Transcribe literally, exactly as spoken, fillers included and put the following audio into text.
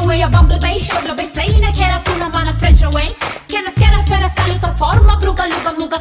e a bumblebee, sugar bem slay, naquela funa mana frente away. Que na esquerda feira saiu tua forma, bruga, luga, muga,